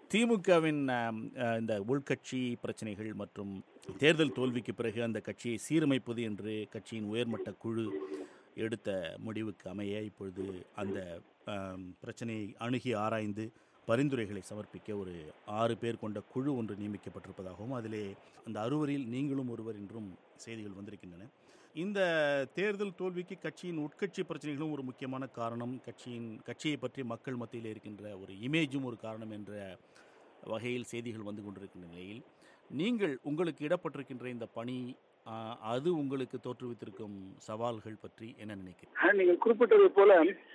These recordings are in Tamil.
திமுகவின் இந்த உள்கட்சி பிரச்சனைகள் மற்றும் தேர்தல் தோல்விக்கு பிறகு அந்த கட்சியை சீரமைப்பது என்று கட்சியின் உயர்மட்ட குழு எடுத்த முடிவுக்கு அமைய இப்பொழுது அந்த பிரச்சனையை அணுகி ஆராய்ந்து பரிந்துரைகளை சமர்ப்பிக்க ஒரு 6 பேர் கொண்ட குழு ஒன்று நியமிக்கப்பட்டிருப்பதாகவும் அதிலே அந்த 6வரில் நீங்களும் ஒருவர் என்றும் செய்திகள் வந்திருக்கின்றன. இந்த தேர்தல் தோல்விக்கு கட்சியின் உட்கட்சி பிரச்சனைகளும் ஒரு முக்கியமான காரணம், கட்சியை பற்றி மக்கள் மத்தியில் இருக்கின்ற ஒரு இமேஜும் ஒரு காரணம் என்ற வகையில் செய்திகள் வந்து கொண்டிருக்கின்ற நிலையில் நீங்கள் உங்களுக்கு இடப்பட்டிருக்கின்ற இந்த பணி அது உங்களுக்கு தோற்றுவித்திருக்கும் சவால்கள் பற்றி என்ன நினைக்கிறீர்கள்? நீங்கள் குறிப்பிட்டதை போல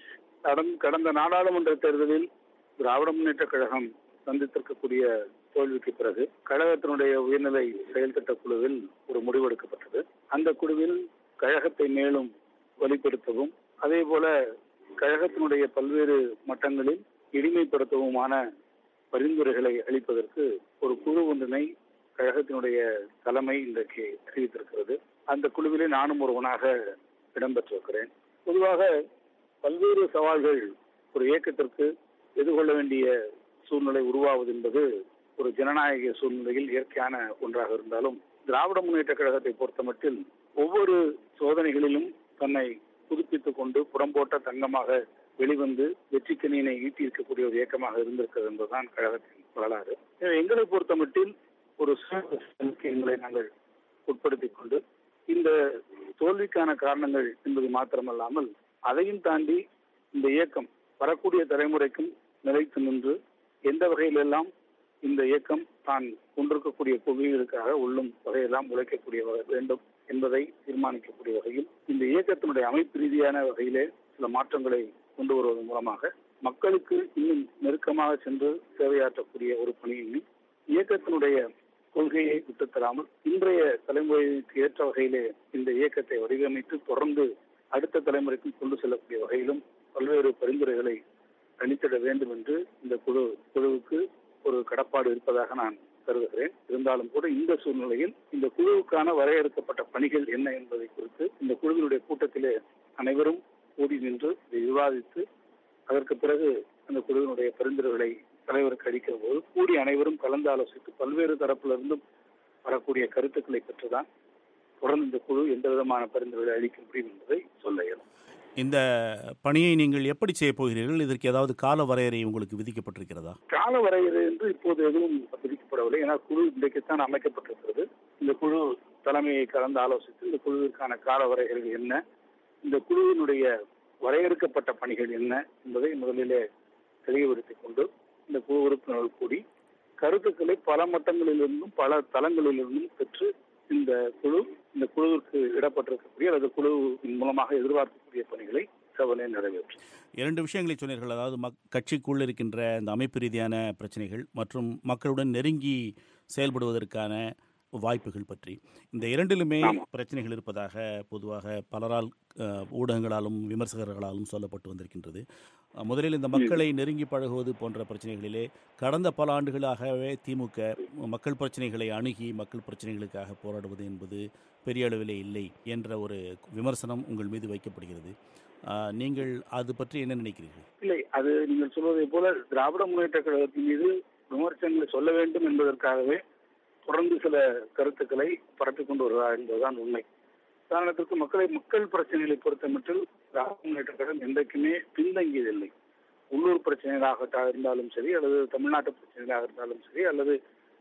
கடந்த நாடாளுமன்ற தேர்தலில் திராவிட முன்னேற்ற கழகம் சந்தித்திருக்கக்கூடிய தோல்விக்கு பிறகு கழகத்தினுடைய உயர்நிலை செயல் திட்ட குழுவில் ஒரு முடிவெடுக்கப்பட்டது. அந்த குழுவில் கழகத்தை மேலும் வலுப்படுத்தவும் அதே போல கழகத்தினுடைய பல்வேறு மட்டங்களில் எளிமைப்படுத்தவுமான பரிந்துரைகளை அளிப்பதற்கு ஒரு குழு ஒன்றினை கழகத்தினுடைய தலைமை இன்றைக்கு அறிவித்திருக்கிறது. அந்த குழுவிலே நானும் ஒருவனாக இடம்பெற்றிருக்கிறேன். பொதுவாக பல்வேறு சவால்கள் ஒரு இயக்கத்திற்கு எதிர்கொள்ள வேண்டிய சூழ்நிலை உருவாவது என்பது ஒரு ஜனநாயக சூழ்நிலையில் இயற்கையான ஒன்றாக இருந்தாலும் திராவிட முன்னேற்ற கழகத்தை பொறுத்தமட்டில் ஒவ்வொரு சோதனைகளிலும் தன்னை புதுப்பித்துக் கொண்டு புறம்போட்ட தங்கமாக வெளிவந்து வெற்றிக்கணியினை ஈட்டியிருக்கக்கூடிய ஒரு இயக்கமாக இருந்திருக்கிறது என்பதுதான் கழகத்தின் வரலாறு. எங்களை பொறுத்தமட்டில் ஒரு எங்களை நாங்கள் உட்படுத்திக் கொண்டு இந்த தோல்விக்கான காரணங்கள் என்பது மாத்திரமல்லாமல் அதையும் தாண்டி இந்த இயக்கம் வரக்கூடிய தலைமுறைக்கும் நிலைத்து நின்று எந்த வகையிலெல்லாம் இந்த இயக்கம் தான் கொண்டிருக்கக்கூடிய கொள்கைகளுக்காக உள்ளும் வகையெல்லாம் உழைக்கக்கூடிய வேண்டும் என்பதை தீர்மானிக்கக்கூடிய வகையில் இந்த இயக்கத்தினுடைய அமைப்பு ரீதியான வகையிலே சில மாற்றங்களை கொண்டு வருவதன் மூலமாக மக்களுக்கு இன்னும் நெருக்கமாக சென்று சேவையாற்றக்கூடிய ஒரு பணியையும் இயக்கத்தினுடைய கொள்கையை விட்டுத்தராமல் இன்றைய தலைமுறைக்கு ஏற்ற வகையிலே இந்த இயக்கத்தை வடிவமைத்து தொடர்ந்து அடுத்த தலைமுறைக்கும் கொண்டு செல்லக்கூடிய வகையிலும் பல்வேறு பரிந்துரைகளை அளித்திட வேண்டும் என்று இந்த குழுவுக்கு ஒரு கடப்பாடு இருப்பதாக நான் கருதுகிறேன். இருந்தாலும் கூட இந்த சூழ்நிலையில் இந்த குழுவுக்கான வரையறுக்கப்பட்ட பணிகள் என்ன என்பதை குறித்து இந்த குழுவினுடைய கூட்டத்திலே அனைவரும் கூடி நின்று விவாதித்து அதற்கு பிறகு அந்த குழுவினுடைய பரிந்துரைகளை தலைவருக்கு அளிக்கிற போது கூடி அனைவரும் கலந்து ஆலோசித்து பல்வேறு தரப்பிலிருந்தும் வரக்கூடிய கருத்துக்களை பெற்றுதான் தொடர்ந்து இந்த குழு எந்த விதமான பரிந்துரைகளை அளிக்க முடியும் என்பதை சொல்ல இயலும். இந்த பணியை நீங்கள் எப்படி செய்ய போகிறீர்கள்? இதற்கு ஏதாவது கால வரையறை உங்களுக்கு விதிக்கப்பட்டிருக்கிறதா? கால வரையறை என்று இப்போது எதுவும் விதிக்கப்படவில்லை. ஏன்னா குழு இன்றைக்குத்தான் அமைக்கப்பட்டிருக்கிறது. இந்த குழு தலைமையை கலந்து ஆலோசித்து இந்த குழுவிற்கான கால வரையறைகள் என்ன, இந்த குழுவினுடைய வரையறுக்கப்பட்ட பணிகள் என்ன என்பதை முதலிலே தெளிவுபடுத்திக் கொண்டு இந்த குழு உறுப்பினர்கள் கூடி கருத்துக்களை பல மட்டங்களிலிருந்தும் பல தளங்களிலிருந்தும் பெற்று இந்த குழுவிற்கு இடப்பட்டிருக்கக்கூடிய அல்லது குழுவின் மூலமாக எதிர்பார்க்கக்கூடிய பணிகளை செவ்வனே நிறைவேற்றும். 2 விஷயங்களை சொன்னீர்கள். அதாவது கட்சிக்குள் இருக்கின்ற இந்த அமைப்பு ரீதியான பிரச்சனைகள் மற்றும் மக்களுடன் நெருங்கி செயல்படுவதற்கான வாய்ப்புகள் பற்றி. இந்த 2லுமே பிரச்சனைகள் இருப்பதாக பொதுவாக பலரால் ஊடகங்களாலும் விமர்சகர்களாலும் சொல்லப்பட்டு வந்திருக்கின்றது. முதலில் இந்த மக்களை நெருங்கி பழகுவது போன்ற பிரச்சனைகளிலே கடந்த பல ஆண்டுகளாகவே திமுக மக்கள் பிரச்சனைகளை அணுகி மக்கள் பிரச்சனைகளுக்காக போராடுவது என்பது பெரிய அளவிலே இல்லை என்ற ஒரு விமர்சனம் உங்கள் மீது வைக்கப்படுகிறது. நீங்கள் அது பற்றி என்ன நினைக்கிறீர்கள்? இல்லை, அது நீங்கள் சொல்வதை போல திராவிட முன்னேற்ற கழகத்தின் மீது விமர்சனங்களை சொல்ல வேண்டும் என்பதற்காகவே தொடர்ந்து சில கருத்துக்களை பரப்பிக் கொண்டு வருகிறார் என்பதுதான் உண்மை. உதாரணத்திற்கு மக்கள் பிரச்சனைகளை பொறுத்தமட்டில் திராவிட முன்னேற்ற கழகம் என்றைக்குமே பின்தங்கியதில்லை. உள்ளூர் பிரச்சனைகளாக இருந்தாலும் சரி அல்லது தமிழ்நாட்டு பிரச்சனைகளாக இருந்தாலும் சரி அல்லது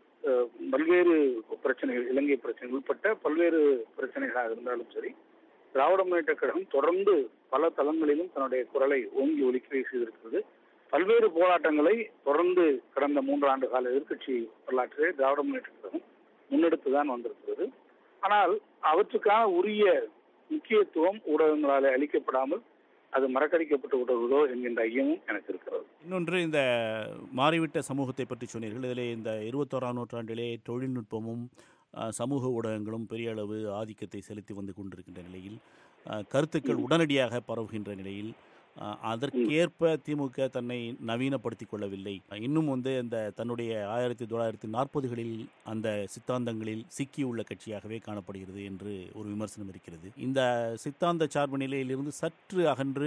பல்வேறு பிரச்சனைகள் இலங்கை பிரச்சனை உட்பட்ட பல்வேறு பிரச்சனைகளாக இருந்தாலும் சரி திராவிட முன்னேற்ற கழகம் தொடர்ந்து பல தளங்களிலும் தன்னுடைய குரலை ஓங்கி ஒலிக்க செய்திருக்கிறது. பல்வேறு போராட்டங்களை தொடர்ந்து கடந்த 3 ஆண்டு கால எதிர்க்கட்சி வரலாற்றிலே திராவிட முன்னேற்ற கழகம் முன்னெடுத்துதான் வந்திருக்கிறது. ஆனால் அவற்றுக்கான உரிய முக்கியத்துவம் ஊடகங்களால் அளிக்கப்படாமல் அது மறக்கடிக்கப்பட்டு விடுவதோ என்கின்ற ஐயமும் எனக்கு இருக்கிறது. இன்னொன்று, இந்த மாறிவிட்ட சமூகத்தை பற்றி சொன்னீர்கள். இதிலே இந்த 21ஆம் நூற்றாண்டிலே தொழில்நுட்பமும் சமூக ஊடகங்களும் பெரிய அளவு ஆதிக்கத்தை செலுத்தி வந்து கொண்டிருக்கின்ற நிலையில் கருத்துக்கள் உடனடியாக பரவுகின்ற நிலையில் அதற்கேற்ப திமுக தன்னை நவீனப்படுத்திக் கொள்ளவில்லை. இன்னும் இந்த தன்னுடைய 1940களில் அந்த சித்தாந்தங்களில் சிக்கியுள்ள கட்சியாகவே காணப்படுகிறது என்று ஒரு விமர்சனம் இருக்கிறது. இந்த சித்தாந்த சார்பு நிலையிலிருந்து சற்று அகன்று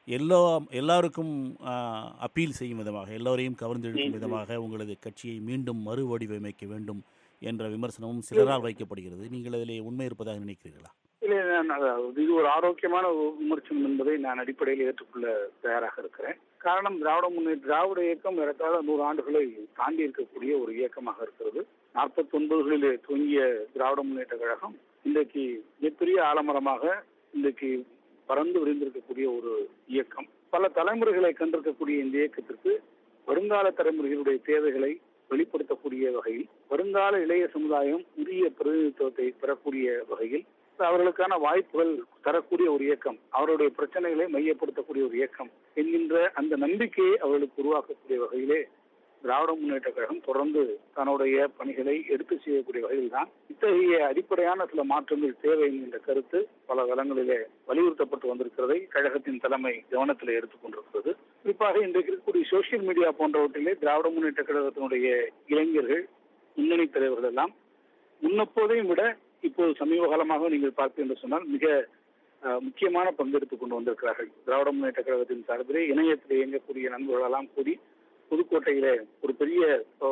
எல்லாருக்கும் அப்பீல் செய்யும் விதமாக, எல்லோரையும் கவர்ந்தெழுக்கும் விதமாக உங்களது கட்சியை மீண்டும் மறுவடிவமைக்க வேண்டும் என்ற விமர்சனமும் சிலரால் வைக்கப்படுகிறது. நீங்கள் அதிலே உண்மை இருப்பதாக நினைக்கிறீர்களா? இல்லை, இது ஒரு ஆரோக்கியமான விமர்சனம் என்பதை நான் அடிப்படையில் ஏற்றுக்கொள்ள தயாராக இருக்கிறேன். காரணம், திராவிட இயக்கம் ஏறத்தாழ 100 ஆண்டுகளை தாண்டி இருக்கக்கூடிய ஒரு இயக்கமாக இருக்கிறது. 49களிலே துவங்கிய திராவிட முன்னேற்ற கழகம் இன்றைக்கு மிகப்பெரிய ஆலமரமாக இன்றைக்கு பறந்து விரிந்திருக்கக்கூடிய ஒரு இயக்கம். பல தலைமுறைகளை கண்டிருக்கக்கூடிய இந்த இயக்கத்திற்கு வருங்கால தலைமுறைகளுடைய தேவைகளை வெளிப்படுத்தக்கூடிய வகையில், வருங்கால இளைய சமுதாயம் உரிய பிரதிநிதித்துவத்தை பெறக்கூடிய வகையில், அவர்களுக்கான வாய்ப்புகள் தரக்கூடிய ஒரு இயக்கம், அவருடைய பிரச்சனைகளை மையப்படுத்தக்கூடிய ஒரு இயக்கம் என்கின்ற அந்த நம்பிக்கையை அவர்களுக்கு உருவாக்கக்கூடிய வகையிலே திராவிட முன்னேற்ற கழகம் தொடர்ந்து தன்னுடைய பணிகளை எடுத்து செய்யக்கூடிய வகையில் தான் இத்தகைய அடிப்படையான சில மாற்றங்கள் தேவை என்கின்ற கருத்து பல தளங்களிலே வலியுறுத்தப்பட்டு வந்திருக்கிறதை கழகத்தின் தலைமை கவனத்தில் எடுத்துக்கொண்டிருக்கிறது. குறிப்பாக இன்றைக்கு இருக்கக்கூடிய சோசியல் மீடியா போன்றவற்றிலே திராவிட முன்னேற்ற கழகத்தினுடைய இளைஞர்கள், முன்னணி தலைவர்கள் எல்லாம் முன்னப்போதையும் விட இப்போது சமீப காலமாக நீங்கள் பார்ப்பீர்கள் என்று சொன்னால் மிக முக்கியமான பங்கெடுத்துக் கொண்டு வந்திருக்கிறார்கள். திராவிட முன்னேற்ற கழகத்தின் சார்பிலே இணையத்தில் இயங்கக்கூடிய நண்பர்களெல்லாம் கூடி புதுக்கோட்டையில ஒரு பெரிய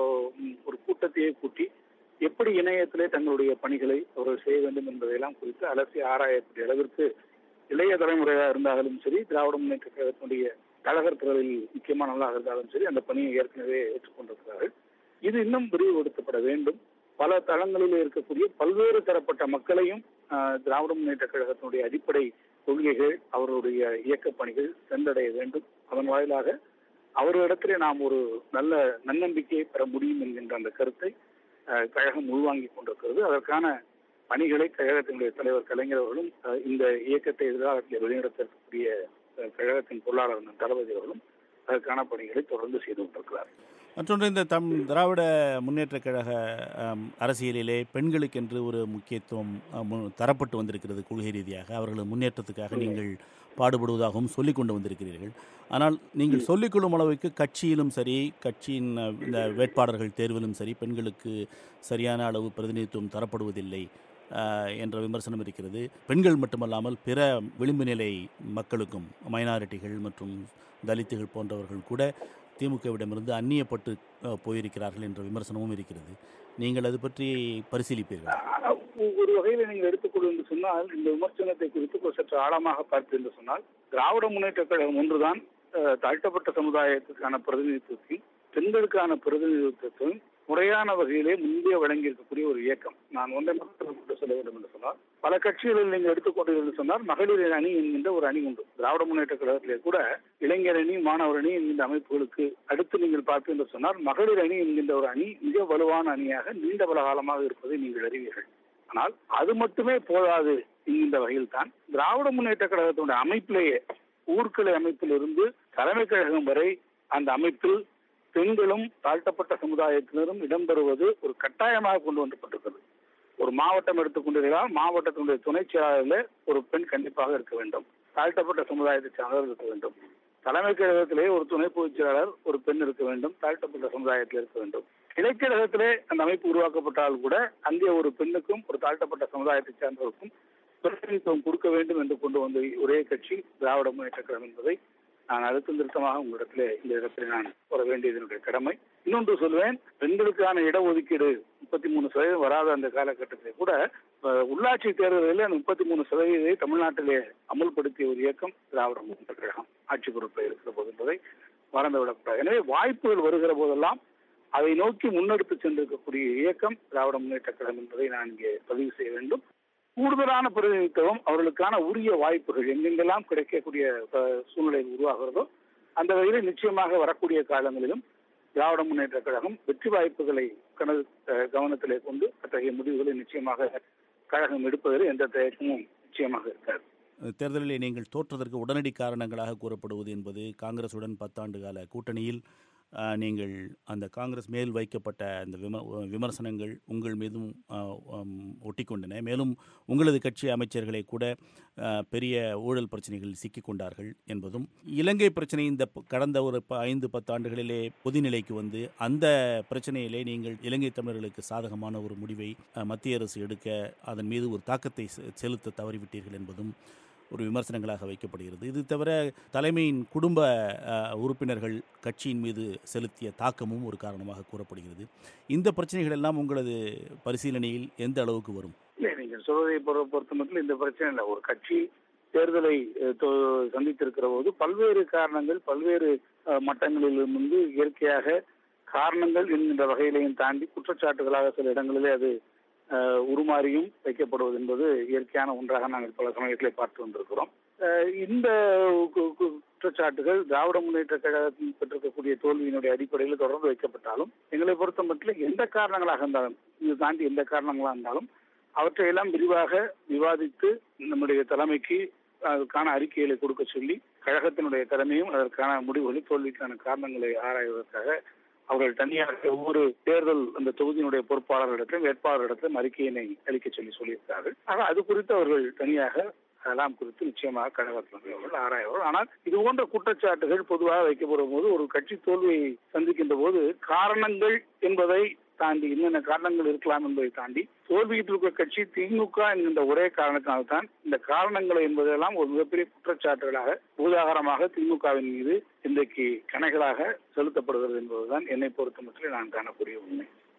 ஒரு கூட்டத்தையே கூட்டி எப்படி இணையத்திலே தங்களுடைய பணிகளை அவர்கள் செய்ய வேண்டும் என்பதையெல்லாம் குறித்து அலசி ஆராயக்கூடிய அளவிற்கு இளைய தலைமுறையாக இருந்தாலும் சரி, திராவிட முன்னேற்ற கழகத்தினுடைய கழகர்களில் முக்கியமானவர்களாக இருந்தாலும் சரி, அந்த பணியை ஏற்கனவே ஏற்றுக்கொண்டிருக்கிறார்கள். இது இன்னும் விரிவுபடுத்தப்பட வேண்டும். பல தளங்களில் இருக்கக்கூடிய பல்வேறு தரப்பட்ட மக்களையும் திராவிட முன்னேற்ற கழகத்தினுடைய அடிப்படை கொள்கைகள், அவருடைய இயக்க பணிகள் சென்றடைய வேண்டும். அதன் வாயிலாக அவர்களிடத்திலே நாம் ஒரு நல்ல நன்னம்பிக்கையை பெற முடியும் என்கின்ற அந்த கருத்தை கழகம் உள்வாங்கிக் கொண்டிருக்கிறது. அதற்கான பணிகளை கழகத்தினுடைய தலைவர் கலைஞர் அவர்களும் இந்த இயக்கத்தை எதிர்காலத்தில் வெளிநடத்தக்கூடிய கழகத்தின் பொருளாளர் தளபதி அவர்களும் அதற்கான பணிகளை தொடர்ந்து செய்து கொண்டிருக்கிறார். மற்றொன்று, இந்த திராவிட முன்னேற்ற கழக அரசியலிலே பெண்களுக்கென்று ஒரு முக்கியத்துவம் தரப்பட்டு வந்திருக்கிறது. கொள்கை ரீதியாக அவர்கள் முன்னேற்றத்துக்காக நீங்கள் பாடுபடுவதாகவும் சொல்லிக் கொண்டு வந்திருக்கிறீர்கள். ஆனால் நீங்கள் சொல்லிக்கொள்ளும் அளவுக்கு கட்சியிலும் சரி, கட்சியின் இந்த வேட்பாளர்கள் தேர்விலும் சரி, பெண்களுக்கு சரியான அளவு பிரதிநிதித்துவம் தரப்படுவதில்லை என்ற விமர்சனம் இருக்கிறது. பெண்கள் மட்டுமல்லாமல் பிற விளிம்பு நிலை மக்களுக்கும், மைனாரிட்டிகள் மற்றும் தலித்துகள் போன்றவர்கள் கூட திமுகவிடமிருந்து அந்நியப்பட்டு போயிருக்கிறார்கள் என்ற விமர்சனமும் இருக்கிறது. நீங்கள் அது பற்றி பரிசீலிப்பீர்கள்? ஒரு வகையில் நீங்கள் எடுத்துக்கொள்வது என்று சொன்னால், இந்த விமர்சனத்தை குறித்து சற்று ஆழமாக பார்த்து என்று சொன்னால், திராவிட முன்னேற்ற கழகம் ஒன்றுதான் தாழ்த்தப்பட்ட சமுதாயத்திற்கான பிரதிநிதித்துவத்தையும் பெண்களுக்கான பிரதிநிதித்துவத்தையும் முறையான வகையிலே முன்பே வழங்கி இருக்கக்கூடிய ஒரு இயக்கம். நான் ஒன்றை மட்டும் சொல்ல வேண்டும் என்று சொன்னால், பல கட்சிகளில் நீங்கள் எடுத்துக்கொண்டீர்கள் என்று சொன்னால் மகளிர் அணி என்கின்ற ஒரு அணி உண்டு. திராவிட முன்னேற்ற கழகத்திலே கூட இளைஞர் அணி, மாணவர் அணி என்கின்ற அமைப்புகளுக்கு அடுத்து நீங்கள் பார்ப்பீர்கள் என்று சொன்னால் மகளிர் அணி என்கின்ற ஒரு அணி மிக வலுவான அணியாக நீண்ட பல காலமாக இருப்பதை நீங்கள் அறிவீர்கள். ஆனால் அது மட்டுமே போதாது என்கின்ற வகையில் தான் திராவிட முன்னேற்ற கழகத்தினுடைய அமைப்பிலேயே ஊர்கிளை அமைப்பில் இருந்து தலைமை கழகம் வரை அந்த அமைப்பில் பெண்களும் தாழ்த்தப்பட்ட சமுதாயத்தினரும் இடம்பெறுவது ஒரு கட்டாயமாக கொண்டு வரப்பட்டிருக்கிறது. ஒரு மாவட்டம் எடுத்துக்கொண்டிருந்தால் மாவட்டத்தினுடைய துணை செயலாளரில் ஒரு பெண் கண்டிப்பாக இருக்க வேண்டும். தாழ்த்தப்பட்ட சமுதாயத்தை சார்ந்தவர் இருக்க வேண்டும். தலைமை கழகத்திலே ஒரு துணை பொதுச் செயலாளர் ஒரு பெண் இருக்க வேண்டும். தாழ்த்தப்பட்ட சமுதாயத்தில் இருக்க வேண்டும். இடைக்கழகத்திலே அந்த அமைப்பு உருவாக்கப்பட்டால் கூட அங்கே ஒரு பெண்ணுக்கும் ஒரு தாழ்த்தப்பட்ட சமுதாயத்தை சார்ந்தவருக்கும் பிரதிநிதித்துவம் கொடுக்க வேண்டும் என்று கொண்டு வந்த ஒரே கட்சி திராவிட முன்னேற்ற கழகம் என்பதை நான் அழுத்தம் திருத்தமாக உங்களிடத்திலே இந்த இடத்திலே நான் வர வேண்டியதனுடைய கடமை. இன்னொன்று சொல்வேன், பெண்களுக்கான இடஒதுக்கீடு 33% வராத அந்த காலகட்டத்திலே கூட உள்ளாட்சி தேர்தலில் 33% தமிழ்நாட்டிலே அமல்படுத்திய ஒரு இயக்கம் திராவிட முன்னேற்ற கழகம் ஆட்சி பொறுப்பில் இருக்கிற போது என்பதை மறந்துவிடக்கூடாது. எனவே வாய்ப்புகள் வருகிற போதெல்லாம் அதை நோக்கி முன்னெடுத்து சென்றிருக்கக்கூடிய இயக்கம் திராவிட முன்னேற்ற கழகம் என்பதை நான் இங்கே பதிவு செய்ய வேண்டும். கூடுதலான பிரதிநிதித்துவம், அவர்களுக்கான உரிய வாய்ப்புகள் எங்கெங்கெல்லாம் கிடைக்கக்கூடிய சூழ்நிலை உருவாகிறதோ அந்த வகையில் நிச்சயமாக வரக்கூடிய காலங்களிலும் திராவிட முன்னேற்ற கழகம் வெற்றி வாய்ப்புகளை கவனத்திலே கொண்டு அத்தகைய முடிவுகளை நிச்சயமாக கழகம் எடுப்பதில் எந்த தயக்கமும் நிச்சயமாக இருக்காது. தேர்தலிலே நீங்கள் தோற்றதற்கு உடனடி காரணங்களாக கூறப்படுவது என்பது காங்கிரசுடன் 10 ஆண்டு கால கூட்டணியில் நீங்கள் அந்த காங்கிரஸ் மேல் வைக்கப்பட்ட அந்த விமர்சனங்கள் உங்கள் மீதும் ஒட்டிக்கொண்டன. மேலும் உங்களது கட்சி அமைச்சர்களை கூட பெரிய ஊழல் பிரச்சனைகளில் சிக்கிக்கொண்டார்கள் என்பதும், இலங்கை பிரச்சனை இந்த கடந்த ஒரு 5-10 ஆண்டுகளிலே பொதுநிலைக்கு வந்து அந்த பிரச்சனையிலே நீங்கள் இலங்கை தமிழர்களுக்கு சாதகமான ஒரு முடிவை மத்திய அரசு எடுக்க அதன் மீது ஒரு தாக்கத்தை செலுத்த தவறிவிட்டீர்கள் என்பதும் ஒரு விமர்சனங்களாக வைக்கப்படுகிறது. இது தவிர தலைமையின் குடும்ப உறுப்பினர்கள் கட்சியின் மீது செலுத்திய தாக்கமும் ஒரு காரணமாக கூறப்படுகிறது. இந்த பிரச்சனைகள் எல்லாம் உங்களது பரிசீலனையில் எந்த அளவுக்கு வரும்? இல்லை, நீங்கள் சொல்வதை பொறுத்த மட்டும் இந்த பிரச்சனை இல்லை. ஒரு கட்சி தேர்தலை சந்தித்திருக்கிற போது பல்வேறு காரணங்கள் பல்வேறு மட்டங்களிலிருந்து இயற்கையாக காரணங்கள் என்கின்ற வகையிலையும் தாண்டி குற்றச்சாட்டுகளாக சில இடங்களிலே அது உருமாறியும் வைக்கப்படுவது என்பது இயற்கையான ஒன்றாக நாங்கள் பல சமயத்திலே பார்த்து வந்திருக்கிறோம். இந்த குற்றச்சாட்டுகள் திராவிட முன்னேற்ற கழகத்தில் பெற்றிருக்கக்கூடிய தோல்வியினுடைய அடிப்படையில் தொடர்ந்து வைக்கப்பட்டாலும் எங்களை பொறுத்த மட்டும் எந்த காரணங்களாக இருந்தாலும், இது தாண்டி எந்த காரணங்களாக இருந்தாலும் அவற்றையெல்லாம் விரிவாக விவாதித்து நம்முடைய தலைமைக்கு அதற்கான அறிக்கைகளை கொடுக்க சொல்லி கழகத்தினுடைய தலைமையும் அதற்கான முடிவுகளை தோல்விக்கான காரணங்களை ஆராய்வதற்காக அவர்கள் தனியாக ஒவ்வொரு தேர்தல் அந்த தொகுதியினுடைய பொறுப்பாளர்களிடத்திலும் வேட்பாளர்களிடத்திலும் அறிக்கையினை அளிக்க சொல்லியிருக்கிறார்கள். ஆக அது குறித்து அவர்கள் தனியாக அதெல்லாம் குறித்து நிச்சயமாக கழகத்தில் ஆராய்வார்கள். ஆனால் இது போன்ற குற்றச்சாட்டுகள் பொதுவாக வைக்கப்படும் போது ஒரு கட்சி தோல்வியை சந்திக்கின்ற போது காரணங்கள் என்பதை தாண்டி என்னென்ன காரணங்கள் இருக்கலாம் என்பதை தாண்டி தோல்வியில் இருக்க கட்சி திமுக என்கின்ற ஒரே காரணத்தினால்தான் இந்த காரணங்களை என்பதெல்லாம் ஒரு மிகப்பெரிய குற்றச்சாட்டுகளாக பூதாகரமாக திமுகவின் மீது இன்றைக்கு கணைகளாக செலுத்தப்படுகிறது என்பதுதான் என்னை பொறுத்த மட்டும் நான் காணக்கூடிய உண்மை.